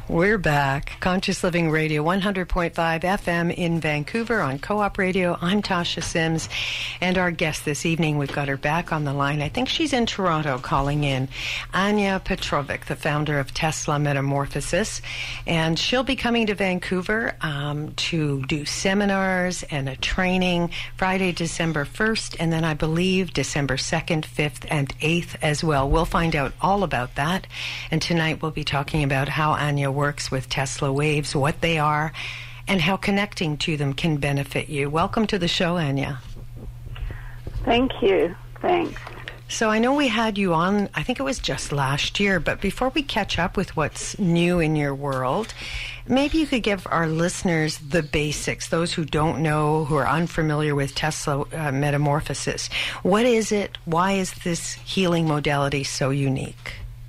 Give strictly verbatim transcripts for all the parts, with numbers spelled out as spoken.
We're back. Conscious Living Radio, one hundred point five F M in Vancouver on Co-op Radio. I'm Tasha Sims, and our guest this evening, we've got her back on the line. I think she's in Toronto calling in. Anya Petrovic, the founder of Tesla Metamorphosis, and she'll be coming to Vancouver um, to do seminars and a training Friday, December first, and then I believe December second, fifth, and eighth as well. We'll find out all about that, and tonight we'll be talking about how Anya works with Tesla waves, what they are, and how connecting to them can benefit you. Welcome to the show, Anya. Thank you. Thanks. So I know we had you on, I think it was just last year, but before we catch up with what's new in your world, maybe you could give our listeners the basics, those who don't know, who are unfamiliar with Tesla uh, Metamorphosis. What is it? Why is this healing modality so unique?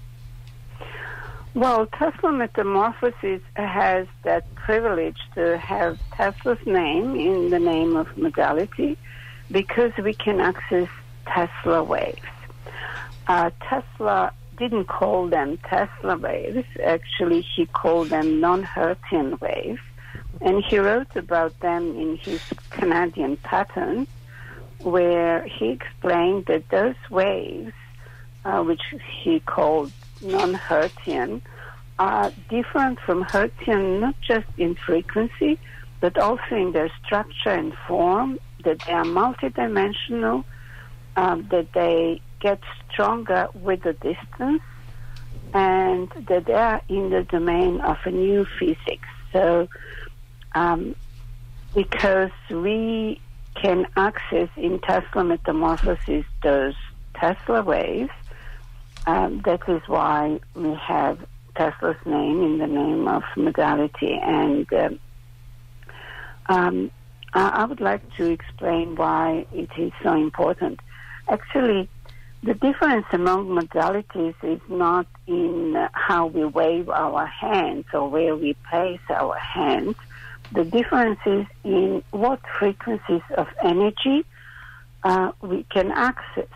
Well, Tesla Metamorphosis has that privilege to have Tesla's name in the name of modality because we can access Tesla waves. Uh, Tesla didn't call them Tesla waves. Actually, he called them non-Hertzian waves. And he wrote about them in his Canadian patent, where he explained that those waves, uh, which he called non-Hertzian, are different from Hertzian not just in frequency, but also in their structure and form, that they are multidimensional, um, that they get stronger with the distance, and that they are in the domain of a new physics. So um, because we can access in Tesla Metamorphosis those Tesla waves, Um, that is why we have Tesla's name in the name of modality. And um, um, I would like to explain why it is so important. Actually, the difference among modalities is not in uh, how we wave our hands or where we place our hands. The difference is in what frequencies of energy uh, we can access.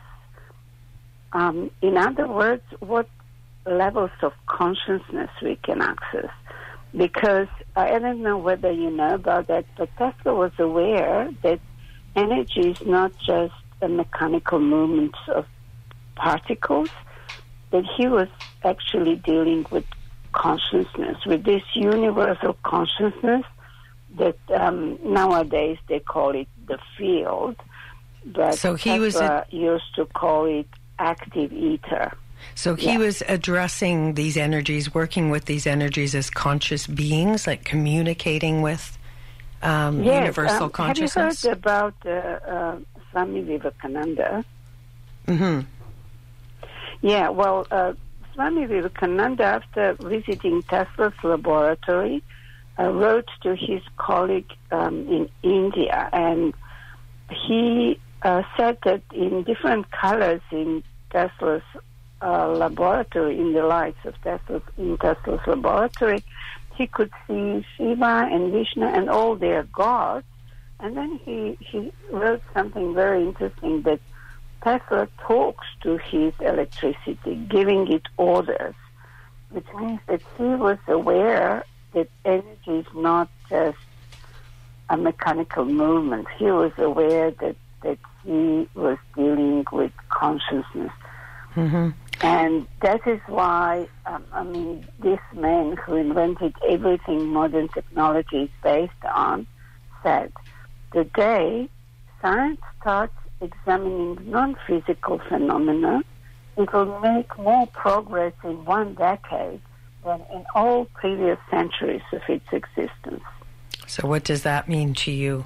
Um, in other words, what levels of consciousness we can access. Because I don't know whether you know about that, but Tesla was aware that energy is not just a mechanical movement of particles, that he was actually dealing with consciousness, with this universal consciousness that um, nowadays they call it the field, but so he Tesla was a- used to call it active ether. So he yeah. was addressing these energies, working with these energies as conscious beings, like communicating with um, yes, universal um, consciousness? Have you heard about uh, uh, Swami Vivekananda? Mm-hmm. Yeah, well, uh, Swami Vivekananda, after visiting Tesla's laboratory, uh, wrote to his colleague um, in India, and he uh, said that in different colors in Tesla's uh, laboratory, in the lights of Tesla's, in Tesla's laboratory, he could see Shiva and Vishnu and all their gods. And then he, he wrote something very interesting, that Tesla talks to his electricity, giving it orders, which means that he was aware that energy is not just a mechanical movement. He was aware that, that he was dealing with consciousness. Mm-hmm. And that is why, um, I mean, this man who invented everything modern technology is based on said, the day science starts examining non-physical phenomena, it will make more progress in one decade than in all previous centuries of its existence. So what does that mean to you?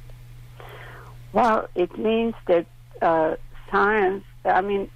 Well, it means that uh, science, I mean,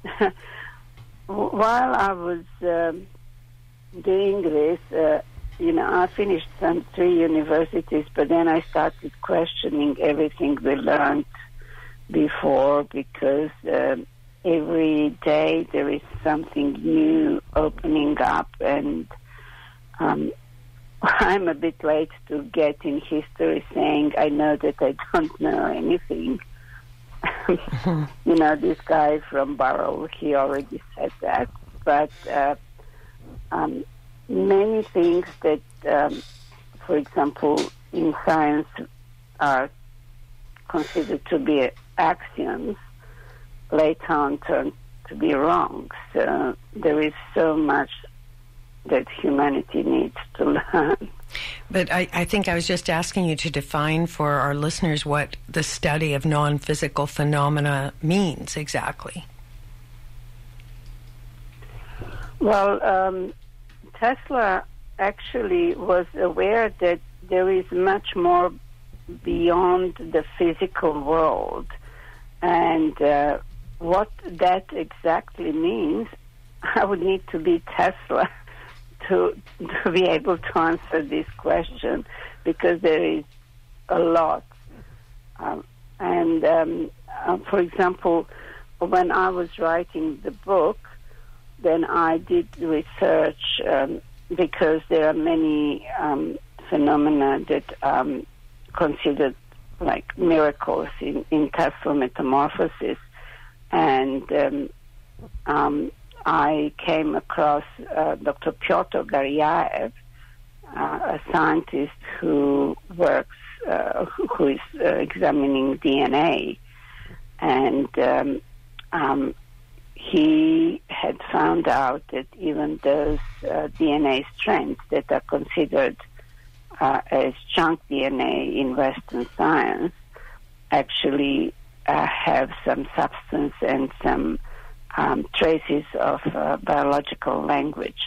while I was um, doing this, uh, you know, I finished some three universities, but then I started questioning everything we learned before, because um, every day there is something new opening up, and um, I'm a bit late to get in history saying I know that I don't know anything. You know, this guy from Burrell, he already said that. But, uh, um, many things that, um, for example, in science are considered to be axioms, later on turned to be wrong. So there is so much that humanity needs to learn. But I, I think I was just asking you to define for our listeners what the study of non-physical phenomena means exactly. Well, um, Tesla actually was aware that there is much more beyond the physical world. And uh, what that exactly means, I would need to be Tesla to to be able to answer this question, because there is a lot. Um, and um, uh, for example, when I was writing the book, then I did research um, because there are many um, phenomena that um, considered like miracles in, in Tesla metamorphosis, and um, um, I came across uh, Doctor Pyotr Garyaev, uh, a scientist who works, uh, who is uh, examining D N A, and um, um, he had found out that even those uh, D N A strands that are considered uh, as junk D N A in Western science actually uh, have some substance and some Um, traces of uh, biological language.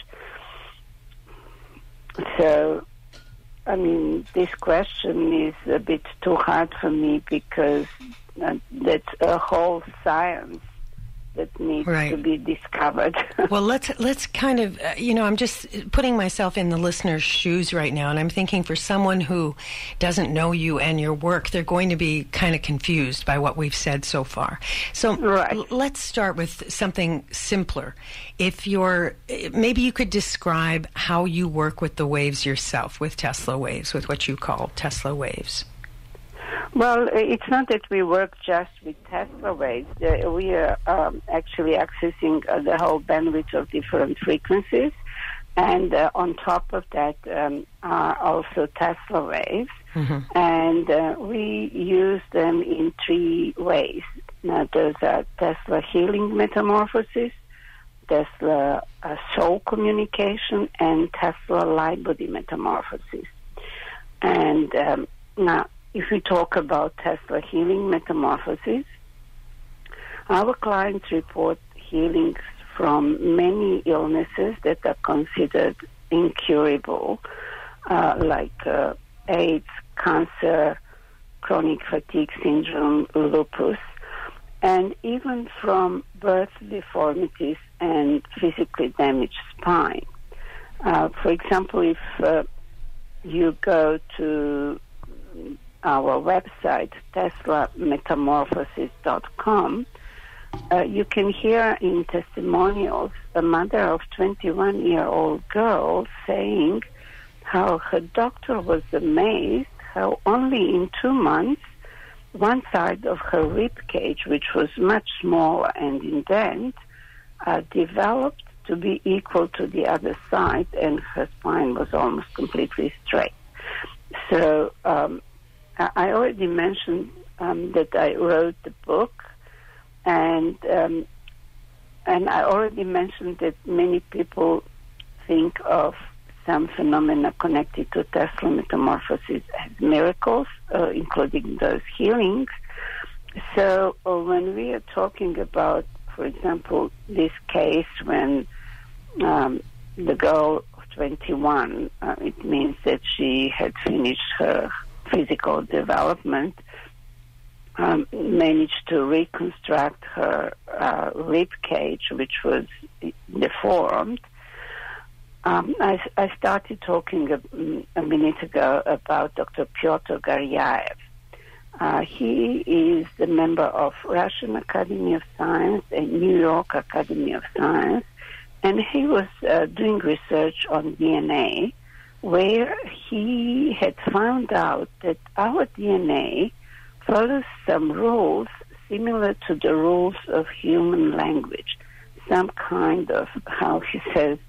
So, I mean, this question is a bit too hard for me, because uh, that's a whole science that needs right. to be discovered. Well, let's let's kind of, uh, you know, I'm just putting myself in the listener's shoes right now, and I'm thinking for someone who doesn't know you and your work, they're going to be kind of confused by what we've said so far. So right. l- let's start with something simpler. If you're, maybe you could describe how you work with the waves yourself, with Tesla waves, with what you call Tesla waves. Well, it's not that we work just with Tesla waves. Uh, we are um, actually accessing uh, the whole bandwidth of different frequencies. And uh, on top of that um, are also Tesla waves. Mm-hmm. And uh, we use them in three ways. Now, those are Tesla healing metamorphosis, Tesla uh, soul communication, and Tesla light body metamorphosis. And um, now, if we talk about Tesla healing metamorphosis, our clients report healings from many illnesses that are considered incurable, uh, like uh, AIDS, cancer, chronic fatigue syndrome, lupus, and even from birth deformities and physically damaged spine. Uh, for example, if uh, you go to our website, tesla metamorphosis dot com, uh, you can hear in testimonials a mother of twenty-one-year-old girl saying how her doctor was amazed how only in two months one side of her rib cage, which was much smaller and indent, uh, developed to be equal to the other side, and her spine was almost completely straight. So um, I already mentioned um, that I wrote the book, and um, and I already mentioned that many people think of some phenomena connected to Tesla metamorphosis as miracles, uh, including those healings. So uh, when we are talking about, for example, this case when um, the girl of twenty-one, uh, it means that she had finished her physical development, um, managed to reconstruct her uh, rib cage, which was deformed. Um, I, I started talking a, a minute ago about Doctor Pyotr Garyaev. Uh, he is the member of Russian Academy of Science and New York Academy of Science, and he was uh, doing research on D N A, where he had found out that our D N A follows some rules similar to the rules of human language, some kind of, how he says,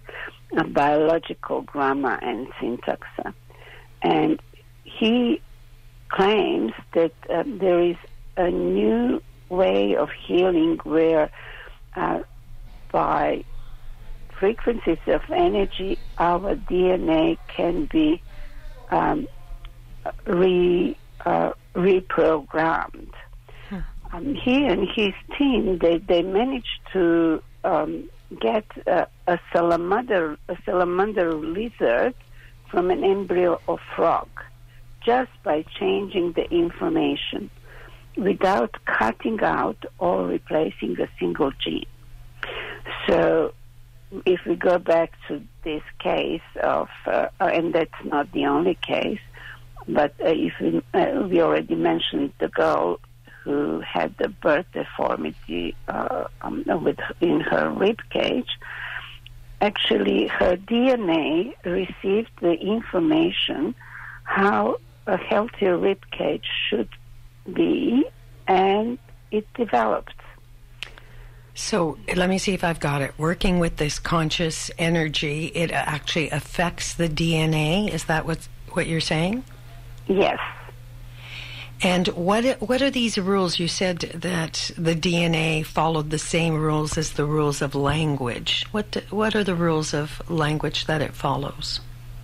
uh, biological grammar and syntax. And he claims that uh, there is a new way of healing where uh, by frequencies of energy, our D N A can be um, re, uh, reprogrammed. Hmm. Um, he and his team, they, they managed to um, get uh, a salamander, a salamander lizard from an embryo of frog, just by changing the information, without cutting out or replacing a single gene. So if we go back to this case of, uh, and that's not the only case, but uh, if we, uh, we already mentioned the girl who had the birth deformity uh, um, with, in her rib cage, actually her D N A received the information how a healthy rib cage should be, and it developed. So let me see if I've got it. Working with this conscious energy, it actually affects the D N A. Is that what what you're saying? Yes. And what what are these rules? You said that the D N A followed the same rules as the rules of language. What what are the rules of language that it follows?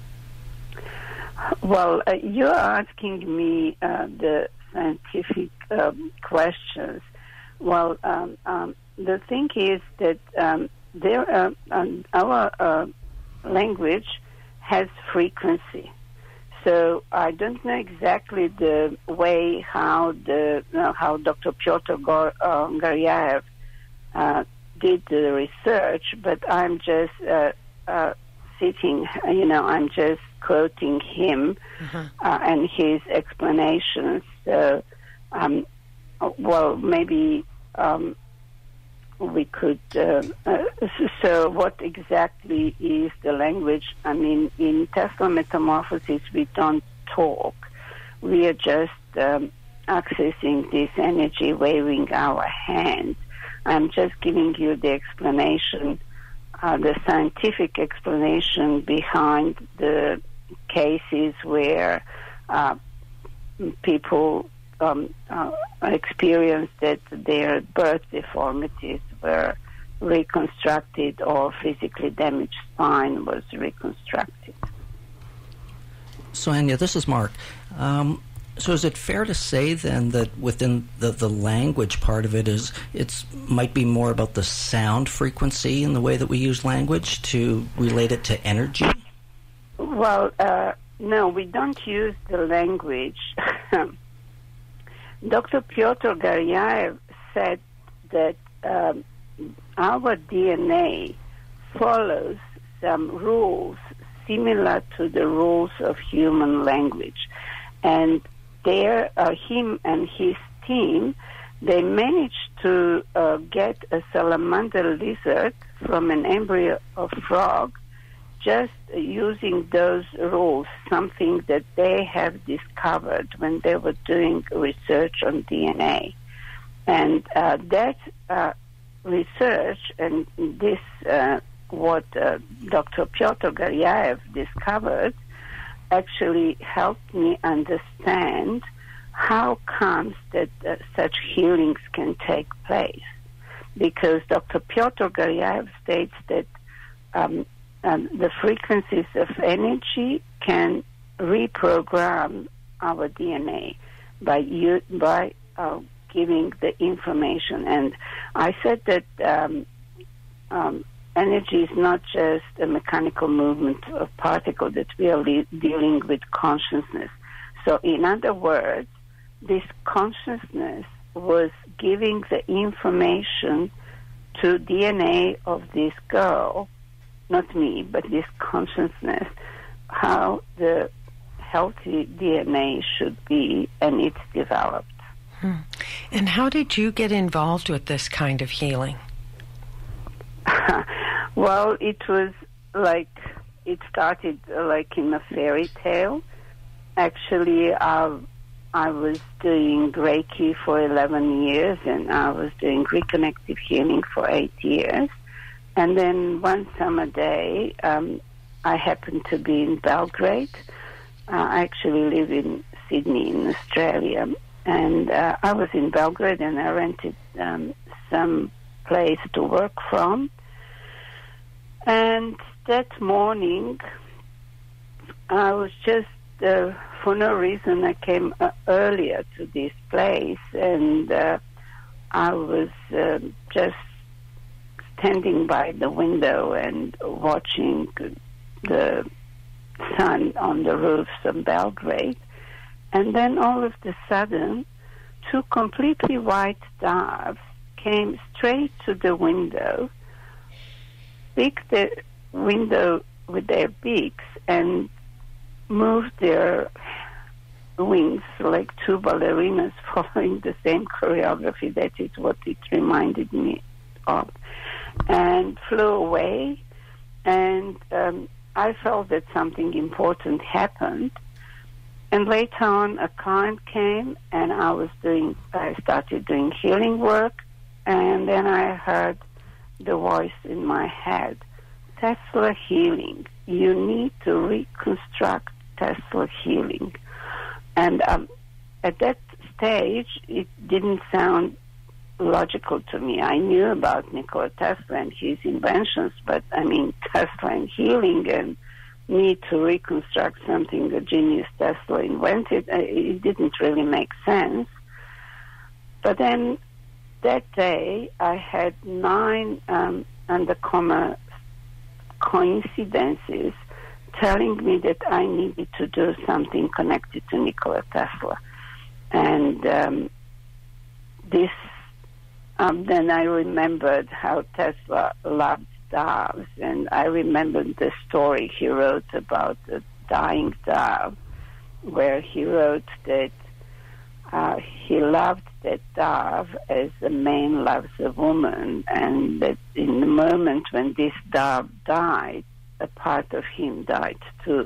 Well, uh, you're asking me uh, the scientific um, questions. Well, um, um, the thing is that um, there, uh, um, our uh, language has frequency. So I don't know exactly the way how the uh, how Doctor Pyotr Gor, uh, Garyaev uh, did the research, but I'm just uh, uh, sitting, you know, I'm just quoting him uh-huh. uh, and his explanations. So, um, well, maybe um, we could. Uh, uh, so, what exactly is the language? I mean, in Tesla Metamorphosis, we don't talk. We are just um, accessing this energy, waving our hands. I'm just giving you the explanation, uh, the scientific explanation behind the cases where uh, people um, uh, experienced that their birth deformities were reconstructed or physically damaged spine was reconstructed. So, Anya, this is Mark. Um, so is it fair to say then that within the, the language part of it is it's might be more about the sound frequency in the way that we use language to relate it to energy? Well, uh, no, we don't use the language. Doctor Pyotr Garyaev said that um, our D N A follows some rules similar to the rules of human language. And there, uh, him and his team, they managed to uh, get a salamander lizard from an embryo of frog just using those rules, something that they have discovered when they were doing research on D N A. And uh, that uh, research and this, uh, what uh, Doctor Pyotr Garyaev discovered, actually helped me understand how comes that uh, such healings can take place. Because Doctor Pyotr Garyaev states that um, um, the frequencies of energy can reprogram our D N A by u- by uh, giving the information. And I said that um, um, energy is not just a mechanical movement of particles, that we are le- dealing with consciousness. So in other words, this consciousness was giving the information to D N A of this girl, not me, but this consciousness, how the healthy D N A should be, and it's developed. Hmm. And how did you get involved with this kind of healing? Well, it was like, it started like in a fairy tale. Actually, I, I was doing Reiki for eleven years, and I was doing reconnective healing for eight years. And then one summer day, um, I happened to be in Belgrade. Uh, I actually live in Sydney in Australia. And uh, I was in Belgrade, and I rented um, some place to work from. And that morning, I was just, uh, for no reason, I came uh, earlier to this place, and uh, I was uh, just standing by the window and watching the sun on the roofs of Belgrade. And then all of a sudden, two completely white doves came straight to the window, picked the window with their beaks, and moved their wings like two ballerinas following the same choreography. That is what it reminded me of. And flew away, and um, I felt that something important happened. And later on, a client came, and I was doing, I started doing healing work, and then I heard the voice in my head, Tesla healing. You need to reconstruct Tesla healing. And um, at that stage, it didn't sound logical to me. I knew about Nikola Tesla and his inventions, but I mean, Tesla and healing and need to reconstruct something the genius Tesla invented, it didn't really make sense. But then that day, I had nine um, undercover coincidences telling me that I needed to do something connected to Nikola Tesla. And um, this, um, then I remembered how Tesla loved doves, and I remembered the story he wrote about the dying dove, where he wrote that uh, he loved that dove as a man loves a woman, and that in the moment when this dove died, a part of him died too.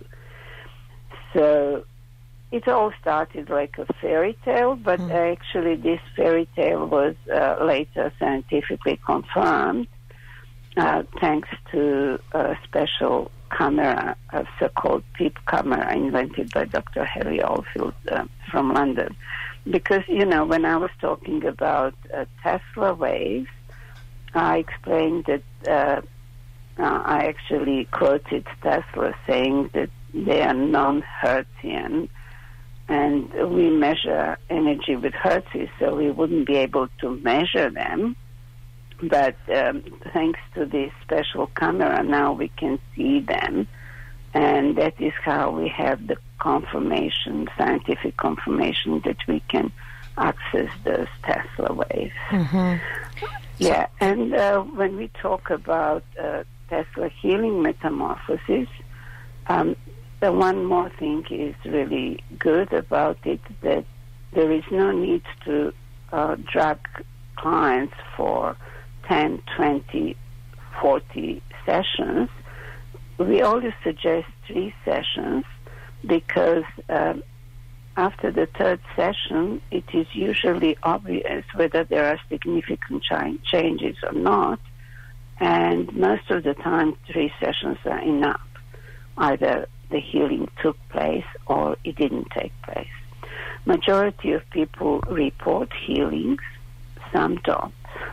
So it all started like a fairy tale, but mm. actually this fairy tale was uh, later scientifically confirmed. Uh, thanks to a special camera, a so-called PEEP camera invented by Doctor Harry Oldfield uh, from London. Because, you know, when I was talking about uh, Tesla waves, I explained that uh, uh, I actually quoted Tesla saying that they are non-Hertzian, and we measure energy with Hertz, so we wouldn't be able to measure them. But um, thanks to this special camera, now we can see them. And that is how we have the confirmation, scientific confirmation, that we can access those Tesla waves. Mm-hmm. Yeah, and uh, when we talk about uh, Tesla healing metamorphosis, um, the one more thing is really good about it, that there is no need to uh, drag clients for ten, twenty, forty sessions. We always suggest three sessions because um, after the third session, it is usually obvious whether there are significant ch- changes or not. And most of the time, three sessions are enough. Either the healing took place or it didn't take place. Majority of people report healings, some don't.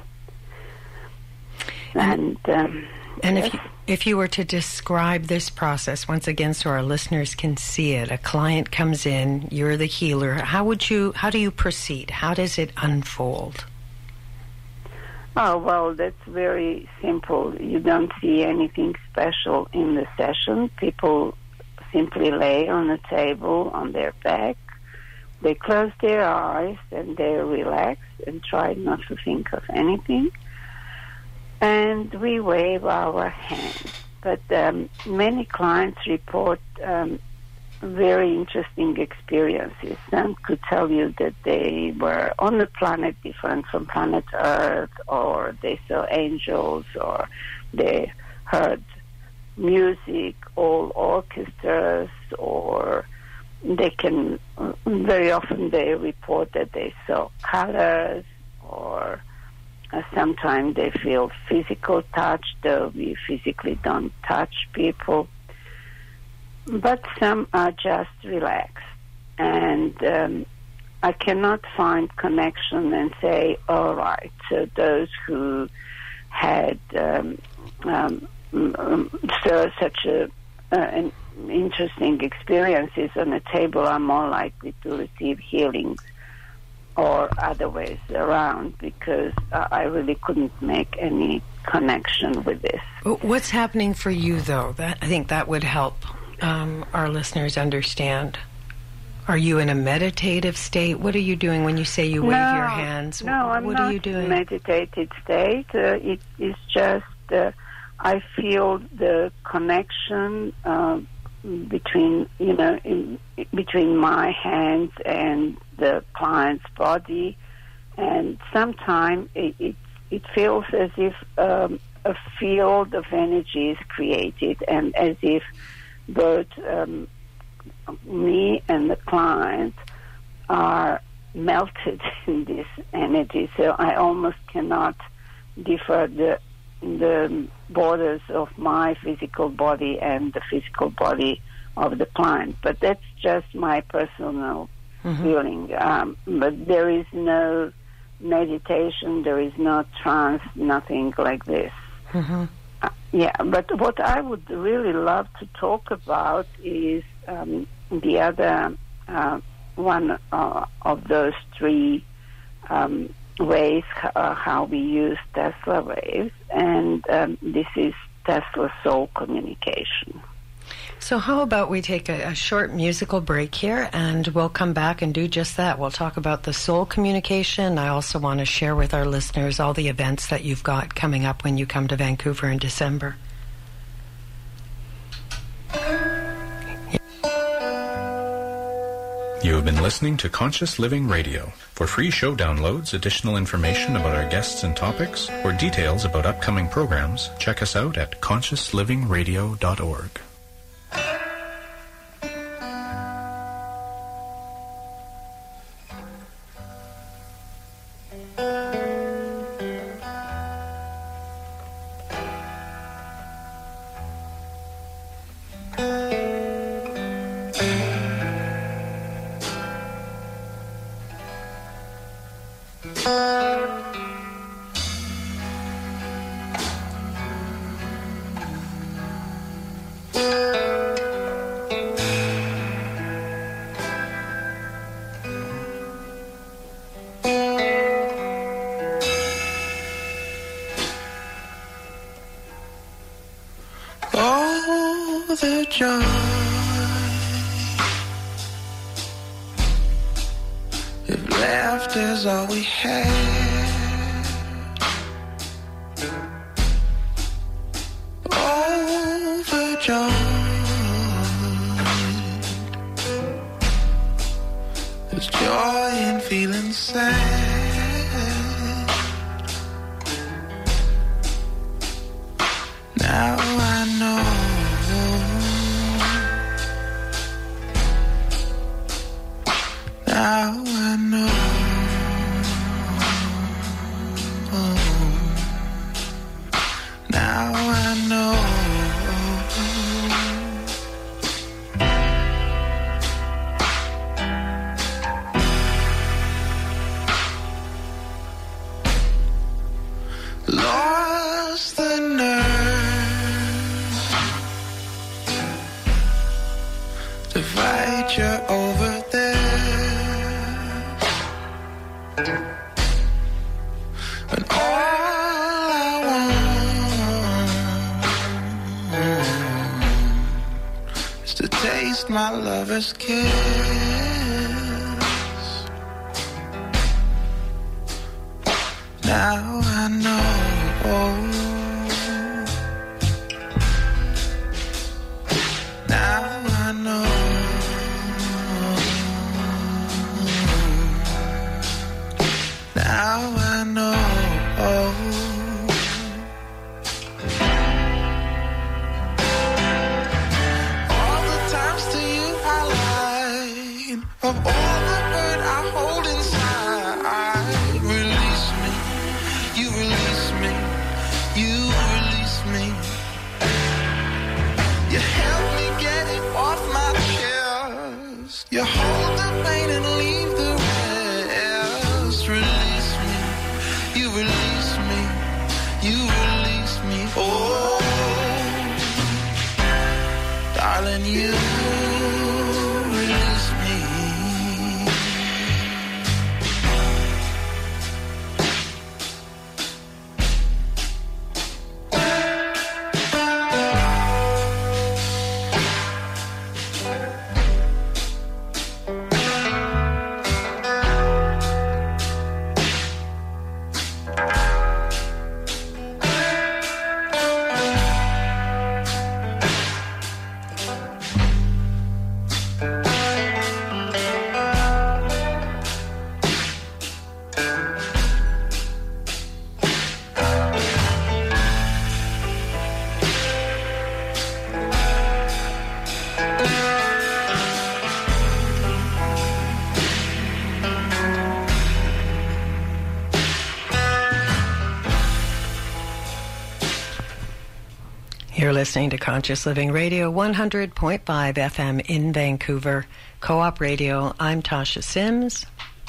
And, um, and yes. if, you, if you were to describe this process, once again, so our listeners can see it, a client comes in, you're the healer, how would you, how do you proceed? How does it unfold? Oh, well, that's very simple. You don't see anything special in the session. People simply lay on a table on their back. They close their eyes and they relax and try not to think of anything. And we wave our hands. But um, many clients report um, very interesting experiences. Some could tell you that they were on a planet different from planet Earth, or they saw angels, or they heard music, all orchestras, or they can, very often they report that they saw colors, or Uh, sometimes they feel physical touch, though we physically don't touch people. But some are just relaxed. And um, I cannot find connection and say, all right, so those who had um, um, so such a, uh, an interesting experiences on the table are more likely to receive healings, or other ways around, because uh, I really couldn't make any connection with this. What's happening for you, though? That I think that would help um, our listeners understand. Are you in a meditative state? What are you doing when you say you wave no, your hands? No, I'm what not are you doing? in a meditated state. Uh, it is just uh, I feel the connection uh, between, you know, in, between my hands and the client's body, and sometimes it, it it feels as if um, a field of energy is created, and as if both um, me and the client are melted in this energy. So I almost cannot differ the the borders of my physical body and the physical body of the client. But that's just my personal mm-hmm. feeling. Um, but there is no meditation, there is no trance, nothing like this. Mm-hmm. Uh, yeah, but what I would really love to talk about is um, the other uh, one uh, of those three um, ways uh, how we use Tesla waves, and um, this is Tesla soul communication. So how about we take a, a short musical break here, and we'll come back and do just that. We'll talk about the soul communication. I also want to share with our listeners all the events that you've got coming up when you come to Vancouver in December. You have been listening to Conscious Living Radio. For free show downloads, additional information about our guests and topics, or details about upcoming programs, check us out at conscious living radio dot org. The joy if laughter's all we had, overjoyed, there's joy in feeling sad. Now I know Now I know. Now I know. Lost the nerve to fight you over there. And all I want is to taste my lover's kiss. Now I know. Now I know. Now I know. All the times to you I lied, of all the hurt I hold inside, release me, you release me. You hold the pain and leave the rest. Release me, you release me, you release me. Oh, darling, you release me. You're listening to Conscious Living Radio, one hundred point five F M in Vancouver, Co-op Radio. I'm Tasha Sims.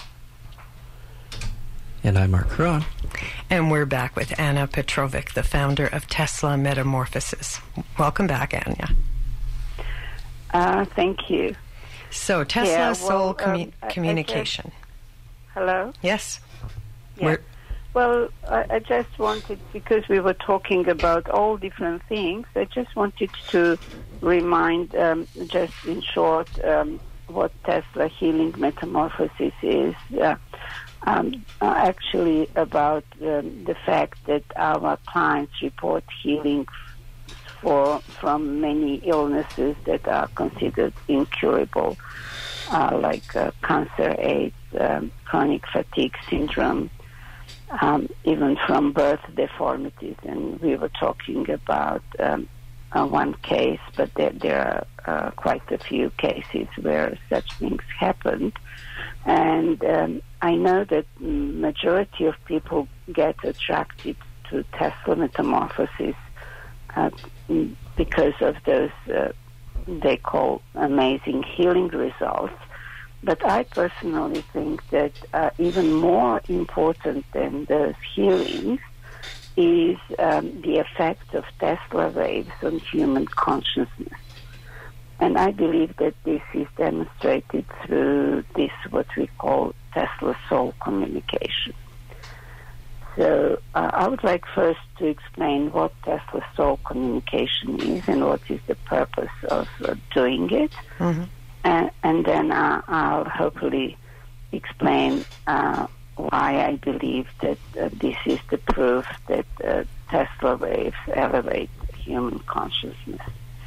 And I'm Mark Huron. And we're back with Anna Petrovic, the founder of Tesla Metamorphosis. Welcome back, Anya. Uh, thank you. So, Tesla yeah, well, Soul commu- um, I, Communication. I just, hello? Yes. Yeah. We're, Well, I, I just wanted, because we were talking about all different things, I just wanted to remind, um, just in short, um, what Tesla Healing Metamorphosis is. Uh, um, uh, actually about um, the fact that our clients report healing for from many illnesses that are considered incurable, uh, like uh, cancer, AIDS, um, chronic fatigue syndrome, Um, even from birth deformities. And we were talking about um, uh, one case, but there, there are uh, quite a few cases where such things happened. And um, I know that majority of people get attracted to Tesla Metamorphosis uh, because of those, uh, they call amazing healing results. But I personally think that uh, even more important than those healings is um, the effect of Tesla waves on human consciousness. And I believe that this is demonstrated through this, what we call Tesla Soul Communication. So uh, I would like first to explain what Tesla Soul Communication is and what is the purpose of uh, doing it. Mm-hmm. And, and then uh, I'll hopefully explain uh, why I believe that uh, this is the proof that uh, Tesla waves elevate human consciousness.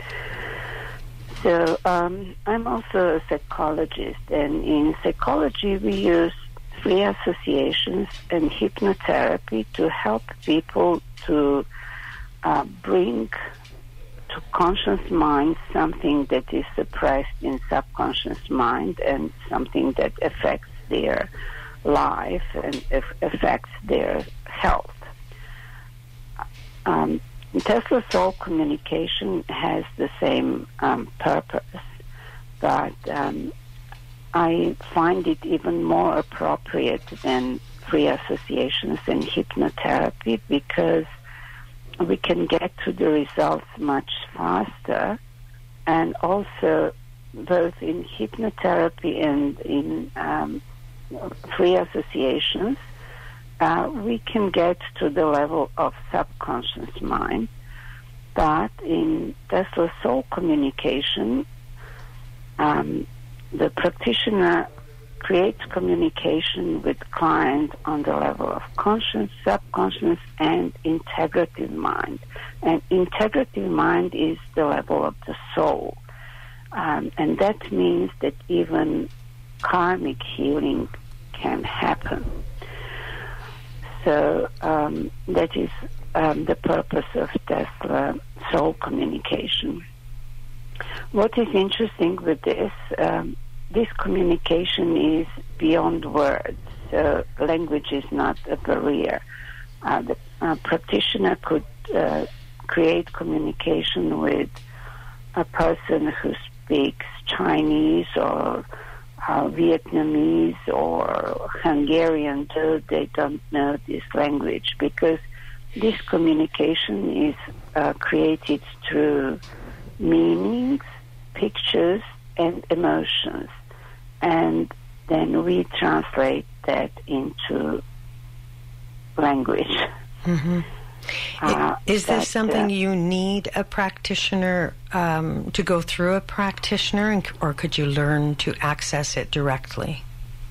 So um, I'm also a psychologist, and in psychology we use free associations and hypnotherapy to help people to uh, bring to conscious mind something that is suppressed in subconscious mind and something that affects their life and affects their health. Um, Tesla Soul Communication has the same um, purpose, but um, I find it even more appropriate than free associations and hypnotherapy because we can get to the results much faster, and also both in hypnotherapy and in um, free associations, uh, we can get to the level of subconscious mind. But in Tesla Soul Communication, um, the practitioner creates communication with client on the level of conscious, subconscious, and integrative mind. And integrative mind is the level of the soul. Um, and that means that even karmic healing can happen. So um, that is um, the purpose of Tesla Soul Communication. What is interesting with this, um, this communication is beyond words, so language is not a barrier. Uh, the uh, practitioner could uh, create communication with a person who speaks Chinese or uh, Vietnamese or Hungarian do, they don't know this language, because this communication is uh, created through meanings, pictures, and emotions. And then we translate that into language. Mm-hmm. Uh, is this that, something uh, you need a practitioner um, to go through a practitioner, and, or could you learn to access it directly?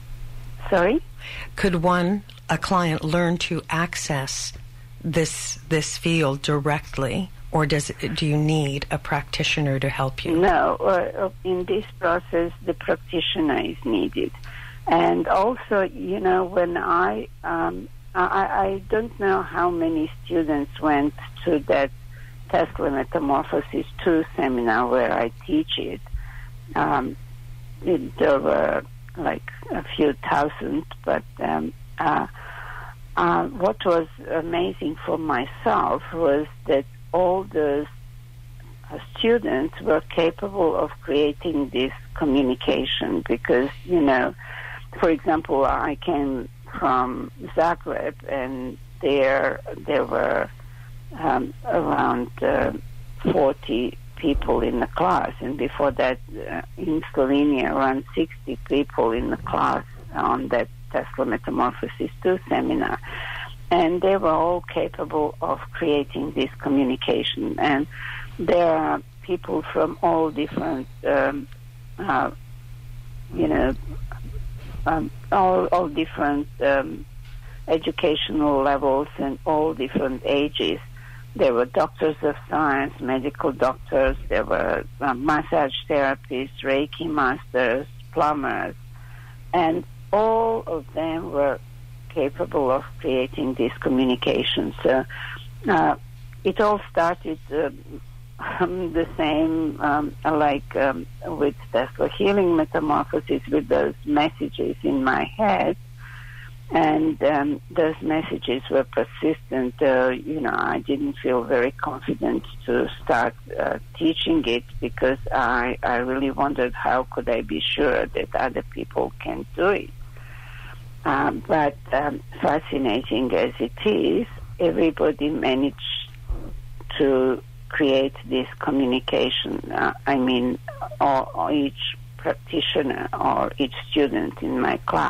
Sorry? Could one, a client, learn to access this this field directly, or does it, do you need a practitioner to help you? No, uh, in this process, the practitioner is needed. And also, you know, when I, um, I, I don't know how many students went to that Tesla Metamorphosis two seminar where I teach it. Um, it there were like a few thousand, but um, uh, uh, what was amazing for myself was that all those uh, students were capable of creating this communication, because, you know, for example, I came from Zagreb, and there there were um, around uh, forty people in the class, and before that uh, in Slovenia around sixty people in the class on that Tesla Metamorphosis two seminar. And they were all capable of creating this communication. And there are people from all different, um, uh, you know, um, all, all different um, educational levels and all different ages. There were doctors of science, medical doctors, there were uh, massage therapists, Reiki masters, plumbers, and all of them were capable of creating this communication. So uh, it all started uh, um, the same, um, like um, with Tesla Healing Metamorphosis, with those messages in my head. And um, those messages were persistent. Uh, you know, I didn't feel very confident to start uh, teaching it, because I, I really wondered how could I be sure that other people can do it. Um, but um, fascinating as it is, everybody managed to create this communication. Uh, I mean, or, or each practitioner or each student in my class.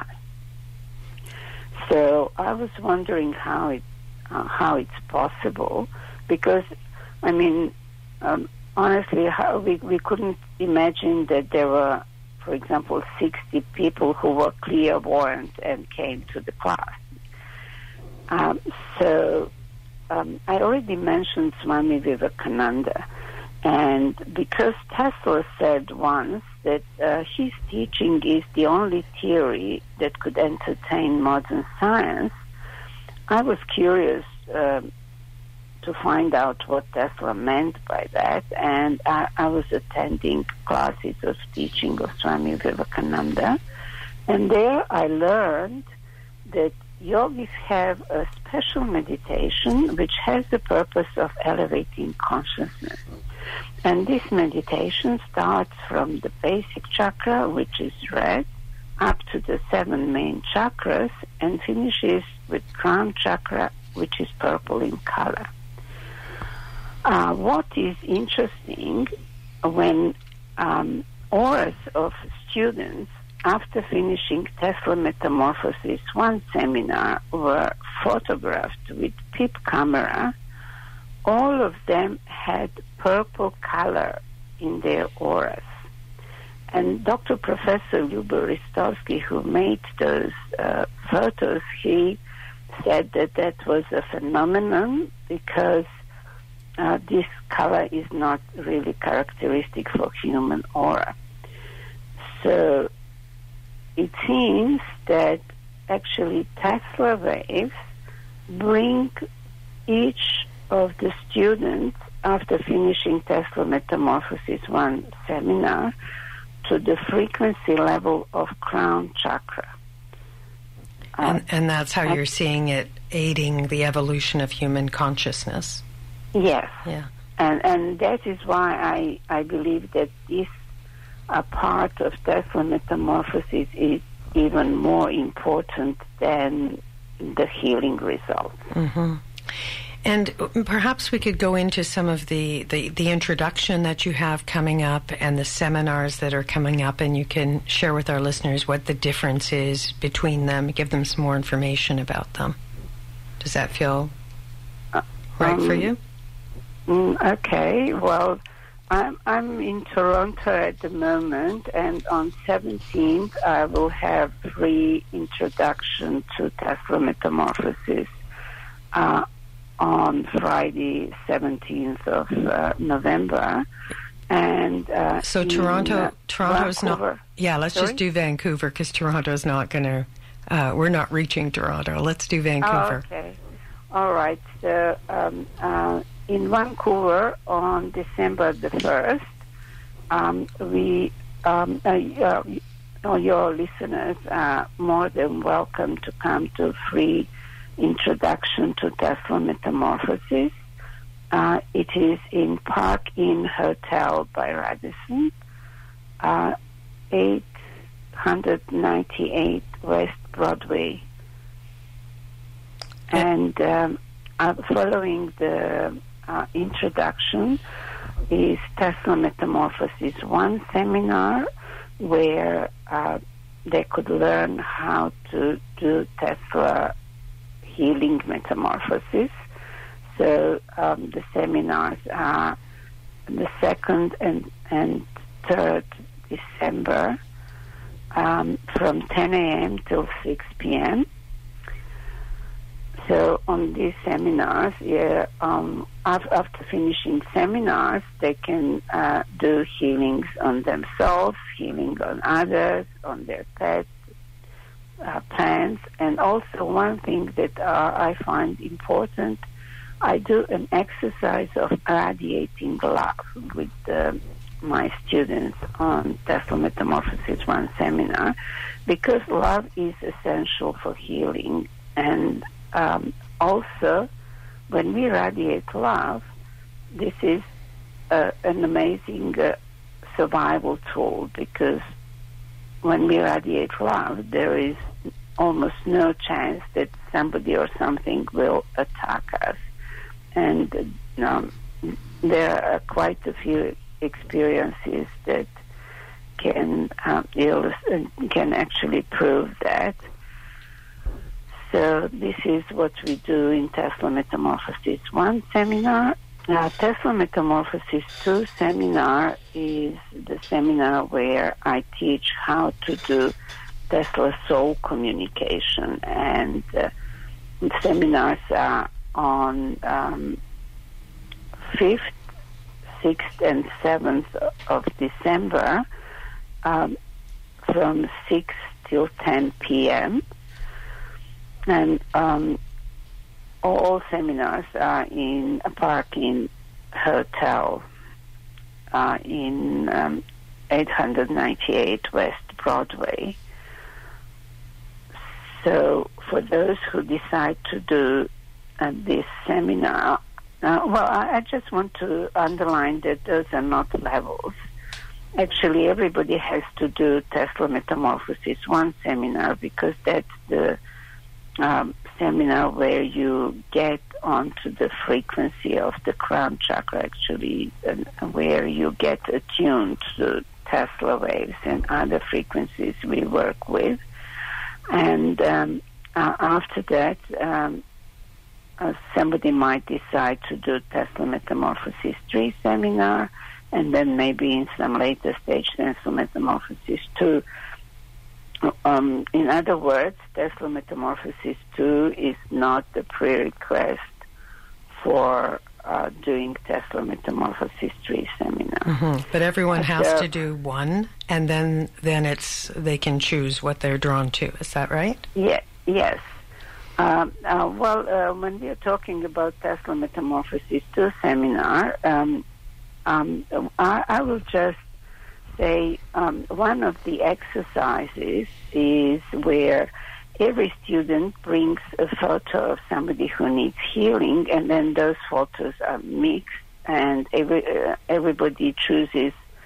So I was wondering how it uh, how it's possible, because I mean, um, honestly, how we we couldn't imagine that there were, for example, sixty people who were clairvoyant and came to the class. Um, so um, I already mentioned Swami Vivekananda, and because Tesla said once that uh, his teaching is the only theory that could entertain modern science, I was curious uh, to find out what Tesla meant by that, and I, I was attending classes of teaching of Swami Vivekananda, and there I learned that yogis have a special meditation which has the purpose of elevating consciousness. And this meditation starts from the basic chakra, which is red, up to the seven main chakras, and finishes with crown chakra, which is purple in color. Uh, what is interesting, when um, auras of students, after finishing Tesla Metamorphosis one seminar, were photographed with P I P camera, all of them had purple color in their auras. And Doctor Professor Lyubo Ristovsky, who made those uh, photos, he said that that was a phenomenon, because uh, this color is not really characteristic for human aura. So it seems that actually Tesla waves bring each of the students, after finishing Tesla Metamorphosis one seminar, to the frequency level of crown chakra. And, and that's how you're seeing it aiding the evolution of human consciousness. Yes. Yeah. And and that is why I, I believe that this a part of Tesla metamorphosis is even more important than the healing results. Mm-hmm. And perhaps we could go into some of the, the, the introduction that you have coming up and the seminars that are coming up, and you can share with our listeners what the difference is between them, give them some more information about them. Does that feel uh, right um, for you? Mm, okay, well, I'm, I'm in Toronto at the moment, and on seventeenth I will have free introduction to Tesla metamorphosis uh, on Friday, seventeenth of uh, November. And uh, so Toronto, uh, Toronto's Vancouver. not. Yeah, let's Sorry? just do Vancouver because Toronto's not going to. Uh, we're not reaching Toronto. Let's do Vancouver. Oh, okay. All right. So um, uh, in Vancouver on December the first, um, we um, uh, uh, your listeners are more than welcome to come to free introduction to Tesla metamorphosis. Uh, it is in Park Inn Hotel by Radisson, uh, eight ninety-eight West Broadway. And um, uh, following the uh, introduction is Tesla Metamorphosis One seminar, where uh, they could learn how to do Tesla healing metamorphosis. So um, the seminars are the second and, and third December um, from ten a.m. till six p.m. So on these seminars, yeah, um, after finishing seminars, they can uh, do healings on themselves, healing on others, on their pets, uh, plants, and also one thing that uh, I find important, I do an exercise of radiating love with uh, my students on Tesla Metamorphosis One seminar, because love is essential for healing. And um, also, when we radiate love, this is uh, an amazing uh, survival tool, because when we radiate love, there is almost no chance that somebody or something will attack us. And um, there are quite a few experiences that can um, illust- can actually prove that. So this is what we do in Tesla Metamorphosis One seminar. Uh, Tesla Metamorphosis Two seminar is the seminar where I teach how to do Tesla soul communication, and uh, the seminars are on um, fifth, sixth, and seventh of December um, from six till ten p.m. And um, all seminars are in a Park Inn Hotel uh, in um, eight ninety-eight West Broadway. So for those who decide to do uh, this seminar, uh, well, I, I just want to underline that those are not levels. Actually, everybody has to do Tesla Metamorphosis One seminar, because that's the um, seminar where you get onto the frequency of the crown chakra, actually, and where you get attuned to Tesla waves and other frequencies we work with. And um, uh, after that, um, uh, somebody might decide to do Tesla Metamorphosis Three seminar, and then maybe in some later stage Tesla Metamorphosis Two. Um, in other words, Tesla Metamorphosis Two is not the prerequisite for uh, doing Tesla Metamorphosis Three seminar. Mm-hmm. But everyone has so, to do one, and then then it's they can choose what they're drawn to. Is that right? Yeah. Yes. Um, uh, well, uh, when we are talking about Tesla Metamorphosis Two seminar, um, um, I, I will just say um, one of the exercises is where every student brings a photo of somebody who needs healing, and then those photos are mixed, and every, uh, everybody chooses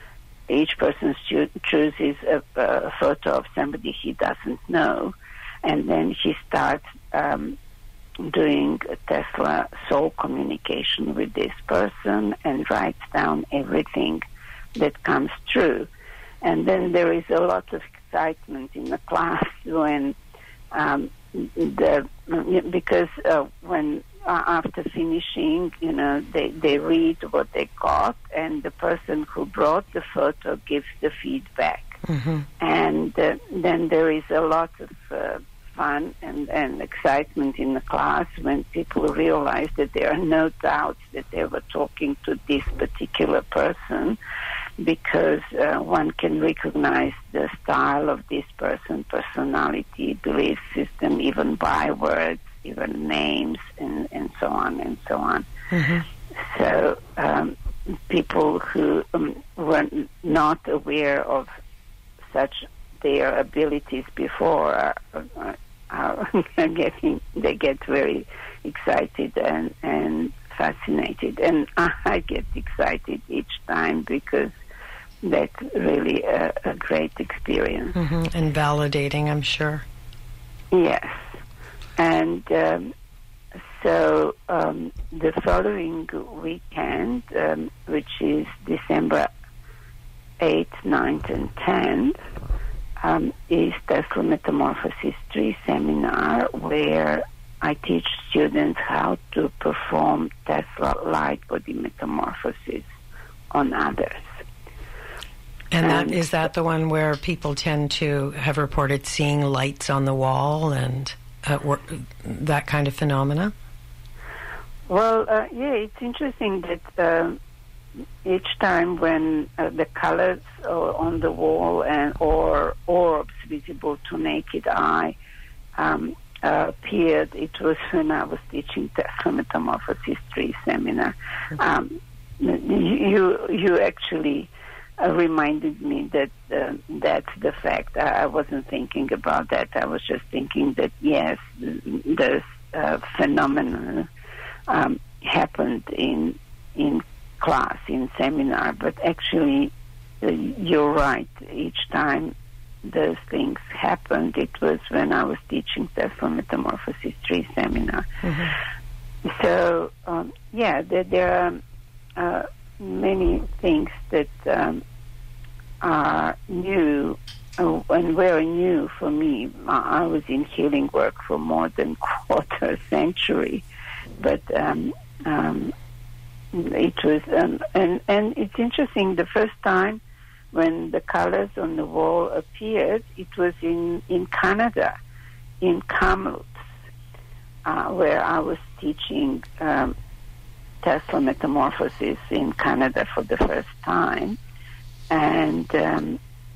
each person cho- chooses a, a photo of somebody he doesn't know, and then he starts um, doing Tesla soul communication with this person and writes down everything that comes true. And then there is a lot of excitement in the class when um, the because uh, when uh, after finishing, you know, they, they read what they got, and the person who brought the photo gives the feedback. Mm-hmm. And uh, then there is a lot of uh, fun and, and excitement in the class when people realize that there are no doubts that they were talking to this particular person, because uh, one can recognize the style of this person, personality, belief system, even bywords, even names, and, and so on and so on. Mm-hmm. So um, people who um, were not aware of such their abilities before are, are, are getting, they get very excited and, and fascinated. And I get excited each time because that's really a, a great experience. Mm-hmm. And validating, I'm sure. Yes. And um, so um, the following weekend, um, which is December eighth, ninth, and tenth, um, is Tesla Metamorphosis three seminar, where I teach students how to perform Tesla light body metamorphosis on others. And that, is that the one where people tend to have reported seeing lights on the wall and uh, or, that kind of phenomena? Well, uh, yeah, it's interesting that uh, each time when uh, the colors are on the wall and or orbs visible to naked eye um, uh, appeared, it was when I was teaching Tesla Metamorphosis three seminar. Um, you, you actually Uh, reminded me that uh, that's the fact. I, I wasn't thinking about that. I was just thinking that, yes, this uh, phenomenon um, happened in in class, in seminar, but actually uh, you're right. Each time those things happened, it was when I was teaching Tesla Metamorphosis three seminar. Mm-hmm. So, um, yeah, there, there are uh, many things that um, are new uh, and very new for me. I was in healing work for more than quarter century, but um, um, it was, um, and, and it's interesting, the first time when the colors on the wall appeared, it was in, in Canada, in Kamloops, uh, where I was teaching um, Tesla Metamorphosis in Canada for the first time. And um,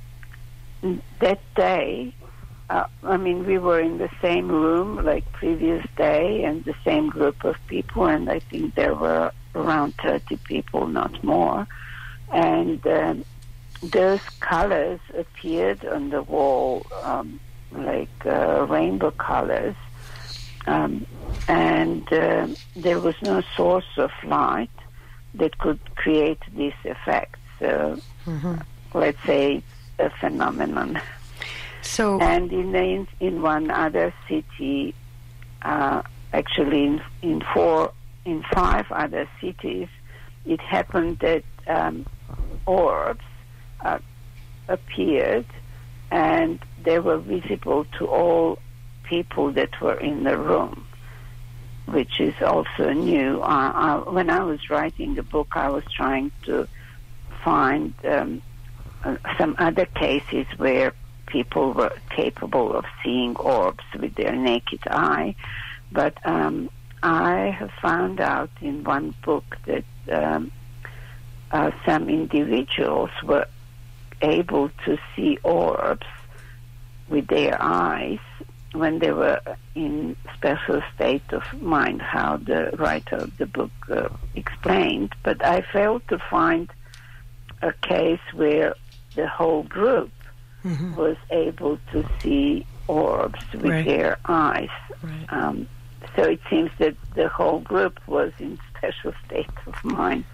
that day, uh, I mean, we were in the same room like previous day and the same group of people, and I think there were around thirty people, not more. And um, those colors appeared on the wall um, like uh, rainbow colors, um, and uh, there was no source of light that could create this effect. So, mm-hmm. let's say it's a phenomenon. So, and in the, in one other city, uh, actually in, in four, in five other cities, it happened that um, orbs uh, appeared, and they were visible to all people that were in the room, which is also new. Uh, I, when I was writing the book, I was trying to find um, uh, some other cases where people were capable of seeing orbs with their naked eye, but um, I have found out in one book that um, uh, some individuals were able to see orbs with their eyes when they were in special state of mind, how the writer of the book uh, explained, but I failed to find a case where the whole group mm-hmm. was able to see orbs with right. their eyes. Right. Um, so it seems that the whole group was in special state of mind.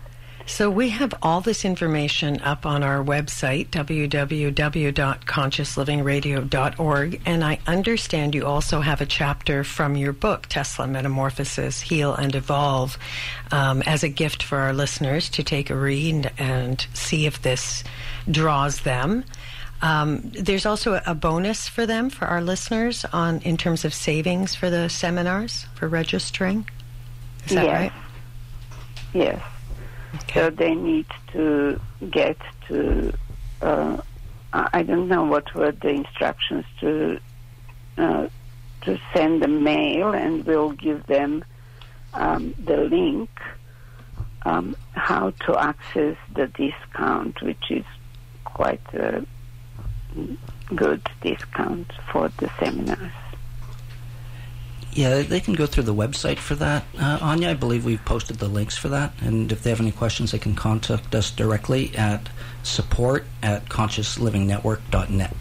So we have all this information up on our website, w w w dot conscious living radio dot org, and I understand you also have a chapter from your book, Tesla Metamorphosis, Heal and Evolve, um, as a gift for our listeners to take a read and see if this draws them. Um, there's also a, a bonus for them, for our listeners, on in terms of savings for the seminars, for registering. Is that yes. right? Yes. Okay. So they need to get to, uh, I don't know what were the instructions to uh, to send a mail, and we'll give them um, the link um, how to access the discount, which is quite a good discount for the seminars. Yeah, they can go through the website for that. Uh, Anya, I believe we've posted the links for that. And if they have any questions, they can contact us directly at support at conscious living network dot net.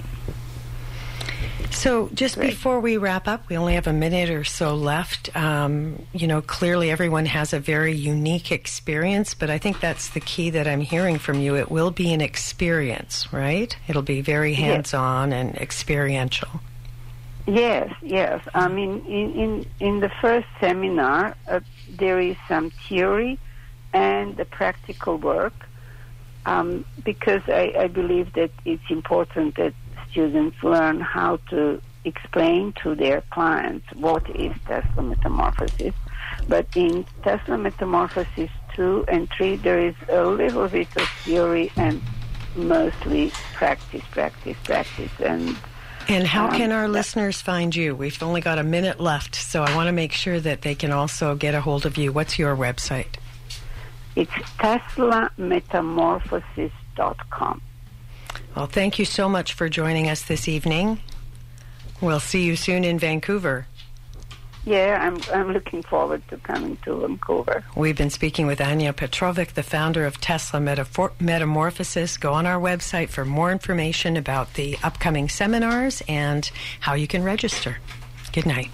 So just Great. before we wrap up, we only have a minute or so left. Um, you know, clearly everyone has a very unique experience, but I think that's the key that I'm hearing from you. It will be an experience, right? It'll be very hands-on and experiential. Yes, yes. I mean, in, in, in the first seminar, uh, there is some theory and the practical work, um, because I, I believe that it's important that students learn how to explain to their clients what is Tesla Metamorphosis. But in Tesla Metamorphosis two and three, there is a little bit of theory and mostly practice, practice, practice. And And how Um, can our that- listeners find you? We've only got a minute left, so I want to make sure that they can also get a hold of you. What's your website? it's tesla metamorphosis dot com. Well, thank you so much for joining us this evening. We'll see you soon in Vancouver. Yeah, I'm I'm looking forward to coming to Vancouver. We've been speaking with Anya Petrovic, the founder of Tesla Metafor- Metamorphosis. Go on our website for more information about the upcoming seminars and how you can register. Good night.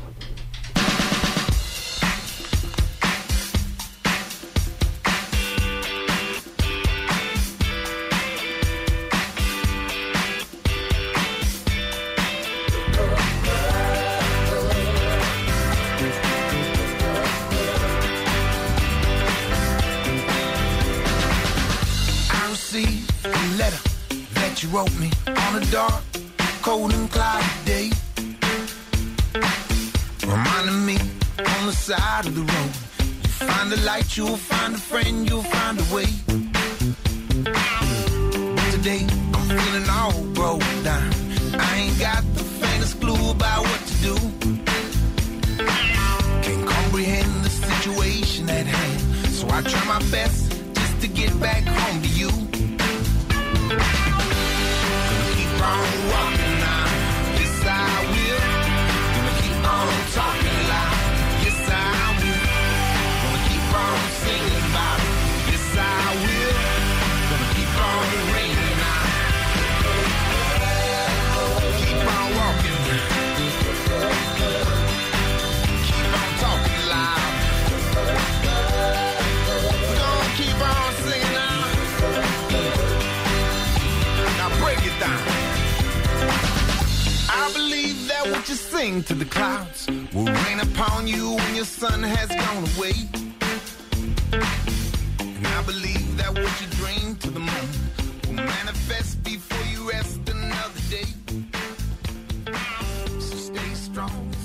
You wrote me on a dark, cold and cloudy day, reminding me on the side of the road, you find a light, you'll find a friend, you'll find a way. But today I'm feeling all broke down, I ain't got the faintest clue about what to do, can't comprehend the situation at hand, so I try my best just to get back home to you. On walking now, yes I will. Gonna keep on talking loud, yes I will. Gonna keep on singing about it, yes I will. Gonna keep on ringing now. Keep on walking, keep on talking loud. Gonna keep on singing now. Now break it down. I believe that what you sing to the clouds will rain upon you when your sun has gone away. And I believe that what you dream to the moon will manifest before you rest another day. So stay strong.